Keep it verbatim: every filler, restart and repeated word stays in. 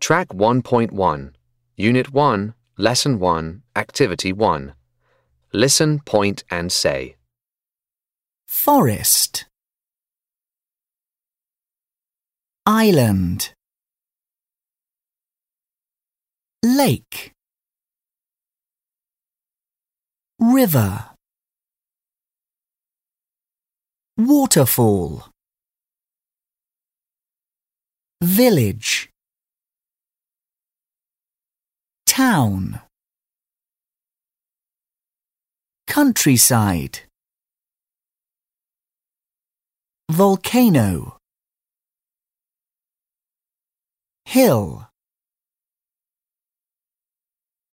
Track one point one, Unit one, Lesson one, Activity one. Listen, point and say. Forest. Island. Lake. River. Waterfall. Village. Town. Countryside. Volcano. Hill.